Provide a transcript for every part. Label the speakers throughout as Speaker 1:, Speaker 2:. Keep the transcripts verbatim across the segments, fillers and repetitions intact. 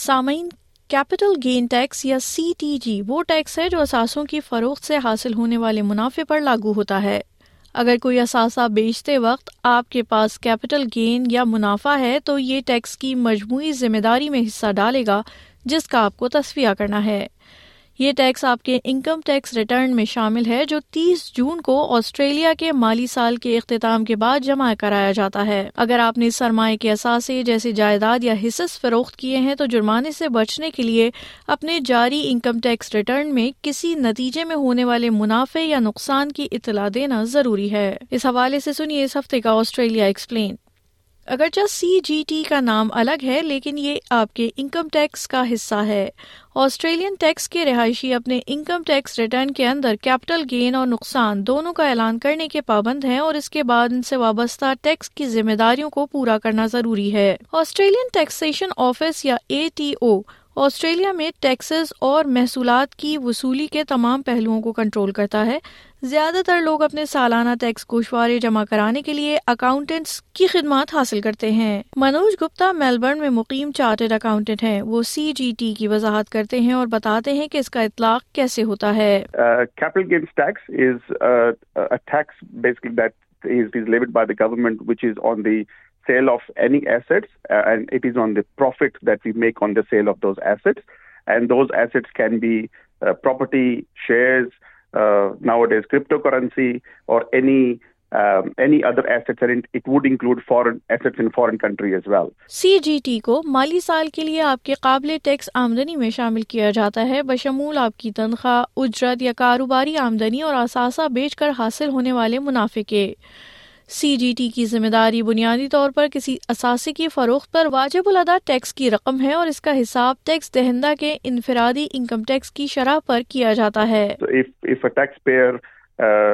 Speaker 1: सामीन, capital gain tax या C T G वो टैक्स है जो असासों की फरोख्त से हासिल होने वाले मुनाफे पर लागू होता है। अगर कोई असासा बेचते वक्त आपके पास कैपिटल गेन या मुनाफा है तो ये टैक्स की मजमूई जिम्मेदारी में हिस्सा डालेगा जिसका आपको तस्फिया करना है। ये टैक्स आपके इनकम टैक्स रिटर्न में शामिल है जो तीस जून को ऑस्ट्रेलिया के माली साल के इख्तिताम के बाद जमा कराया जाता है। अगर आपने सरमाए के असासे जैसे जायदाद या हिस्सेस फरोख्त किए हैं तो जुर्माने से बचने के लिए अपने जारी इनकम टैक्स रिटर्न में किसी नतीजे में होने वाले मुनाफे या नुकसान की इतला देना जरूरी है। इस हवाले से सुनिए इस हफ्ते का ऑस्ट्रेलिया एक्सप्लेन। अगरचे सी जी टी का नाम अलग है लेकिन ये आपके इनकम टैक्स का हिस्सा है। ऑस्ट्रेलियन टैक्स के रिहायशी अपने इनकम टैक्स रिटर्न के अंदर कैपिटल गेन और नुकसान दोनों का ऐलान करने के पाबंद हैं और इसके बाद इनसे वाबस्ता टैक्स की जिम्मेदारियों को पूरा करना जरूरी है। ऑस्ट्रेलियन टैक्सेशन ऑफिस या ए टी ओ ऑस्ट्रेलिया में टैक्सेस और महसूलात की वसूली के तमाम पहलुओं को कंट्रोल करता है। ज्यादातर लोग अपने सालाना टैक्स गोशवारे जमा कराने के लिए अकाउंटेंट्स की खिदमत हासिल करते हैं। मनोज गुप्ता मेलबर्न में मुकीम चार्टर्ड अकाउंटेंट हैं। वो सी जी टी की वजाहत करते हैं और बताते हैं कि इसका इतलाक कैसे होता है।
Speaker 2: Capital gains tax is a tax basically that is, is levied by the government, which is on the sale of any assets, uh, and it is on the profit that we make on the sale of those assets. And those assets can be uh, property, shares, uh, nowadays cryptocurrency, or any um, any other assets, and it, it would include foreign assets in foreign country as well.
Speaker 1: C G T को माली साल के लिए आपके काबिल tax आमदनी में शामिल किया जाता है, बशमूल आपकी तनख्वाह, उजरत या कारोबारी आमदनी और असासा बेचकर हासिल होने वाले मुनाफे के। सी जी टी की जिम्मेदारी बुनियादी तौर पर किसी असासे की फरोख्त पर वाजिबुल अदा टैक्स की रकम है और इसका हिसाब टैक्स दहिंदा के इनफरादी इनकम टैक्स की शरह पर किया जाता है।
Speaker 2: So if, if a taxpayer uh,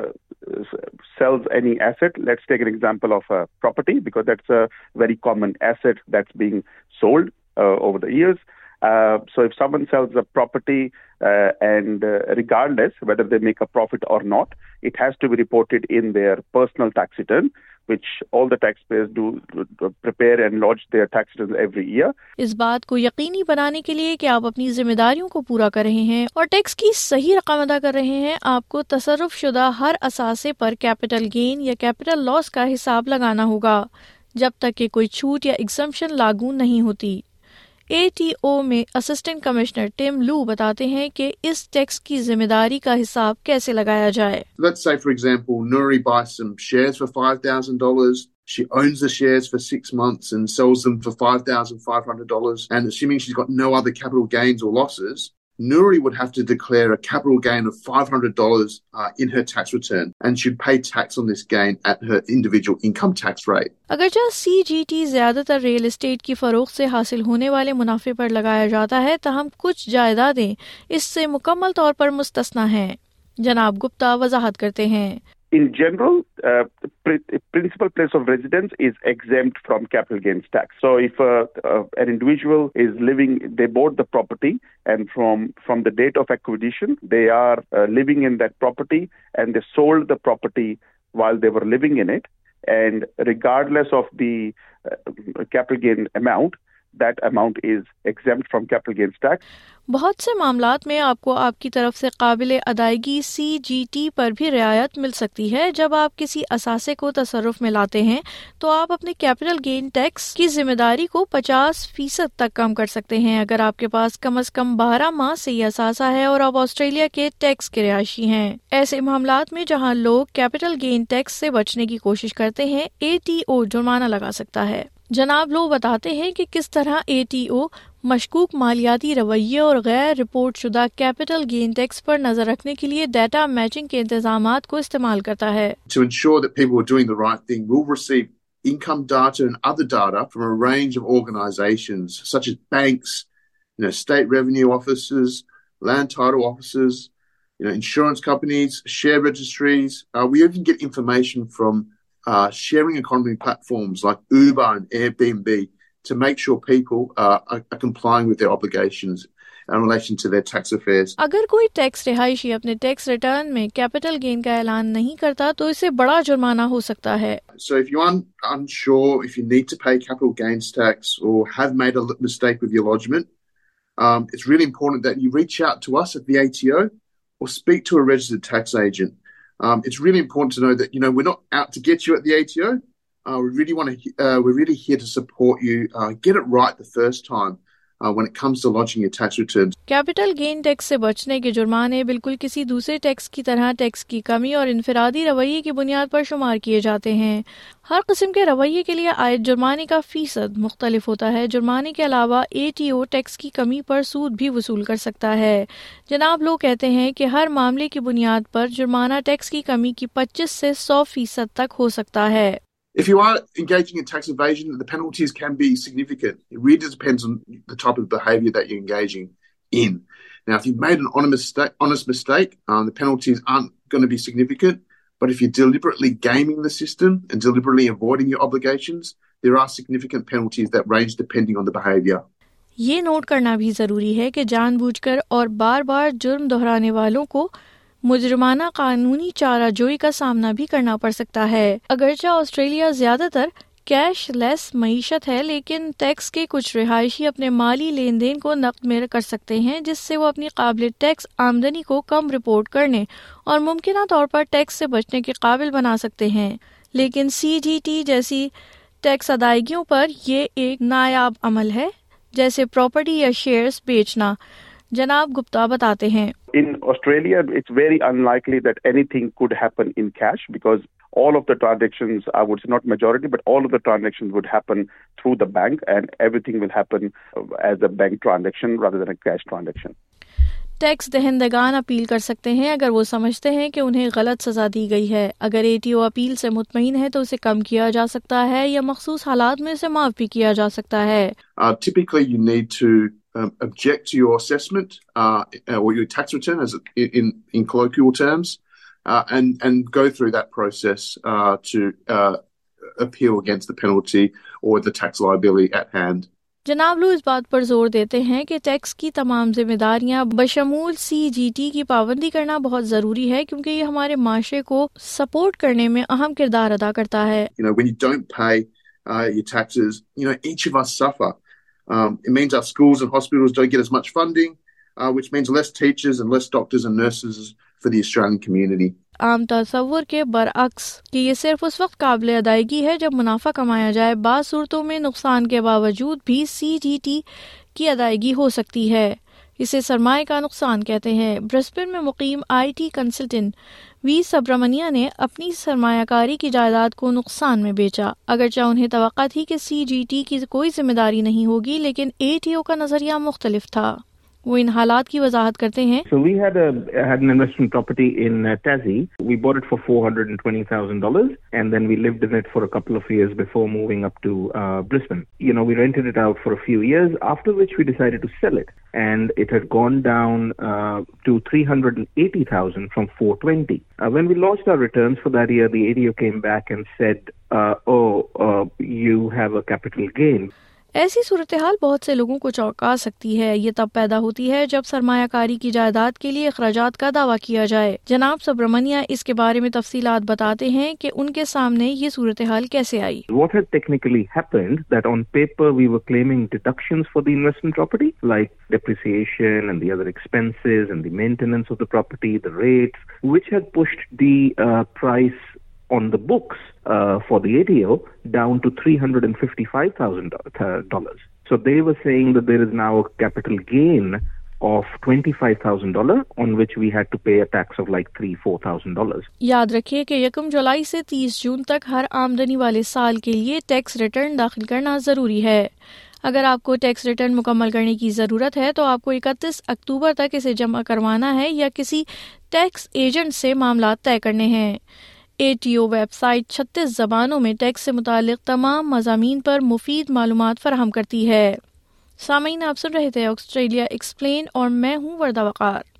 Speaker 2: sells any asset, let's take an example of a property, because that's a very common asset that's being sold uh, over the years. Uh, so if someone sells a property uh, and uh, regardless whether they make a profit or not, it has to be reported in their personal tax return, which all the taxpayers do, do prepare and lodge their tax returns every year.
Speaker 1: इस बात को यकीनी बनाने के लिए कि आप अपनी जिम्मेदारियों को पूरा कर रहे हैं और टैक्स की सही रकम अदा कर रहे हैं, आपको तसर्रुफ शुदा हर असासे पर कैपिटल गेन या कैपिटल लॉस का हिसाब लगाना होगा जब तक कि कोई छूट या एग्जम्पशन लागू नहीं होती। ए टी ओ में असिस्टेंट कमिश्नर टिम लू बताते हैं कि इस टैक्स की जिम्मेदारी का हिसाब कैसे लगाया जाए।
Speaker 3: Let's say, for example, Nuri buys some shares for five thousand dollars. She owns the shares for six months and sells them for five thousand five hundred dollars. And assuming she's got no other capital gains or losses, Nuri would have to declare a capital gain of five hundred dollars uh, in her tax return and should pay tax on this gain at her individual income tax rate.
Speaker 1: अगरचे C G T ज्यादातर real estate की फरोख्त से हासिल होने वाले मुनाफे पर लगाया जाता है, तहम कुछ जायदादें इससे मुकम्मल तौर पर मुस्तस्ना हैं। जनाब गुप्ता वजाहत करते हैं।
Speaker 2: In general, uh, the principal place of residence is exempt from capital gains tax. So if uh, uh, an individual is living, they bought the property, and from, from the date of acquisition, they are uh, living in that property, and they sold the property while they were living in it, and regardless of the uh, capital gain amount, that amount is exempt from capital gains tax.
Speaker 1: बहुत से मामलात में आपको आपकी तरफ से काबिल अदायगी सी जी टी पर भी रियायत मिल सकती है। जब आप किसी असासे को तसर्रुफ में लाते हैं तो आप अपने कैपिटल गेन टैक्स की जिम्मेदारी को पचास फीसद तक कम कर सकते हैं अगर आपके पास कम अज कम बारह माह से यह असासा है और आप ऑस्ट्रेलिया के टैक्स के रिहायशी हैं। ऐसे मामलात में जहां लोग कैपिटल गेन टैक्स से बचने की कोशिश करते हैं, ए टी ओ जुर्माना लगा सकता है। जनाब लो बताते हैं कि किस तरह ए टी ओ मशकूक मालियाती रवैये और गैर रिपोर्ट शुदा कैपिटल गेन टैक्स पर नजर रखने के लिए डाटा मैचिंग के इंतजामात को इस्तेमाल करता है।
Speaker 3: To ensure that people are doing the right thing, we'll receive income data and other data from a range of organisations such as banks, you know, state revenue offices, land title offices, you know, insurance companies, share registries. Uh, we even get information from uh, sharing economy platforms like Uber and Airbnb to make sure people uh, are, are complying with their obligations in relation to their tax affairs.
Speaker 1: अगर कोई tax रिहायशी अपने tax return में capital gain का ऐलान नहीं करता तो इसे बड़ा जुर्माना हो सकता है।
Speaker 3: So if you're un- unsure if you need to pay capital gains tax or have made a mistake with your lodgement, um, it's really important that you reach out to us at the A T O or speak to a registered tax agent. Um, it's really important to know that, you know, we're not out to get you at the A T O. Uh, we really want to. Uh, we're really here to support you. Uh, get it right the first time uh, when it comes to lodging your tax returns.
Speaker 1: Capital gain tax से बचने के जुर्माने बिल्कुल किसी दूसरे tax की तरह tax की कमी और इनफरादी रवैये की बुनियाद पर शुमार किए जाते हैं। हर किस्म के रवैये के लिए आयद जुर्माने का फीसद मुख्तलिफ होता है। जुर्माने के अलावा ए टी ओ टैक्स की कमी पर सूद भी वसूल कर सकता है। जनाब लोग कहते हैं कि हर मामले की बुनियाद पर जुर्माना टैक्स की कमी की पच्चीस से सौ फीसद तक हो सकता है।
Speaker 3: If you are engaging in tax evasion, the penalties can be significant. It really depends on the type of behaviour that you're engaging in. Now, if you've made an honest mistake, honest mistake um, the penalties aren't going to be significant. But if you're deliberately gaming the system and deliberately avoiding your obligations, there are significant penalties that range depending on the behaviour.
Speaker 1: ये note करना भी ज़रूरी है कि जानबूझकर और बार बार जुर्म दोहराने वालों को मुजरमाना कानूनी चाराजोई का सामना भी करना पड़ सकता है। अगरचे ऑस्ट्रेलिया ज्यादातर कैश लेस मईशत है, लेकिन टैक्स के कुछ रिहायशी अपने माली लेन देन को नकद में कर सकते हैं, जिससे वो अपनी काबिल टैक्स आमदनी को कम रिपोर्ट करने और मुमकिन तौर पर टैक्स से बचने के काबिल बना सकते हैं। लेकिन सी जी टी जैसी टैक्स अदायगियों पर ये एक नायाब अमल है, जैसे प्रॉपर्टी या शेयर्स बेचना। जनाब गुप्ता बताते हैं,
Speaker 2: In Australia, it's very unlikely that anything could happen in cash because all of the transactions, I would say not majority, but all of the transactions would happen through the bank and everything will happen as a bank transaction rather than a cash transaction.
Speaker 1: Tax दहंदगान appeal कर सकते हैं अगर वो समझते हैं कि उन्हें गलत सजा दी गई है। अगर ए टी ओ अपील से मुतमईन है तो उसे कम किया जा सकता है या मखसूस हालात में उसे माफ भी किया जा सकता है।
Speaker 3: Uh, typically, you need to um, object to your assessment uh, or your tax return, as in in colloquial terms, uh, and and go through that process uh, to uh, appeal against the penalty or the tax liability at hand.
Speaker 1: जनाब लू इस बात पर जोर देते हैं कि tax की तमाम जिम्मेदारियां बशमूल सी जी टी की पाबंदी करना बहुत जरूरी है, क्योंकि ये हमारे माशरे को सपोर्ट करने में अहम किरदार अदा करता है।
Speaker 3: You know, when you don't pay uh, your taxes, you know, each of us suffer. Um, it means our schools and hospitals don't get as much funding, uh, which means less teachers and less doctors and nurses for the Australian community.
Speaker 1: आम तस्वुर के बरअक्स कि ये सिर्फ उस वक्त काबिल अदायगी है जब मुनाफा कमाया जाए। बाज़ सूरतों में नुकसान के बावजूद भी सी जी टी की अदायगी हो सकती है। इसे सरमाए का नुकसान कहते हैं। ब्रिस्बेन में मुकीम I T consultant V Subramanya ने अपनी सरमायाकारी की जायदाद को नुकसान में बेचा। अगरचे उन्हें तवक्का थी कि सी जी टी की कोई जिम्मेदारी नहीं होगी, लेकिन ए टी ओ का नजरिया मुख्तलिफ था। वो इन हालात की वजाहत करते हैं।
Speaker 4: So we had a had an investment property in uh, Tassie. We bought it for four hundred twenty thousand dollars, and then we lived in it for a couple of years before moving up to uh, Brisbane. You know, we rented it out for a few years, after which we decided to sell it, and it had gone down uh, to three hundred eighty thousand from four hundred twenty. Uh, when we launched our returns for that year, the A D O came back and said, uh, "Oh, uh, you have a capital gain."
Speaker 1: ऐसी सूरत हाल बहुत से लोगों को चौंका सकती है। ये तब पैदा होती है जब सरमायाकारी की जायदाद के लिए अखराजात का दावा किया जाए। जनाब सुब्रमण्या इसके बारे में तफसीलात बताते हैं कि उनके सामने ये सूरत हाल कैसे आई।
Speaker 4: What had technically happened that on paper we were claiming deductions for the investment property, like depreciation and the other expenses and the maintenance of the property, the rates, which had pushed the uh, price on the books uh, for the A T O down to three hundred fifty-five thousand dollars. So they were saying that there is now a capital gain of twenty-five thousand dollars on which we had to pay a tax of like three four thousand dollars.
Speaker 1: याद रखिए कि यकम जुलाई से तीस जून तक हर आमदनी वाले साल के लिए टैक्स रिटर्न दाखिल करना जरूरी है। अगर आपको टैक्स रिटर्न मुकम्मल करने की ज़रूरत है तो आपको इकतीस अक्टूबर तक इसे जमा करवाना है या किसी टैक्स एजेंट से मामला तय करने हैं। ए टी ओ वेबसाइट छत्तीस जबानों में टैक्स से मुतालिक तमाम मज़ामीन पर मुफीद मालूमात फराहम करती है। सामीन, आप सुन रहे थे ऑस्ट्रेलिया एक्सप्लेन और मैं हूँ वर्दा वकार।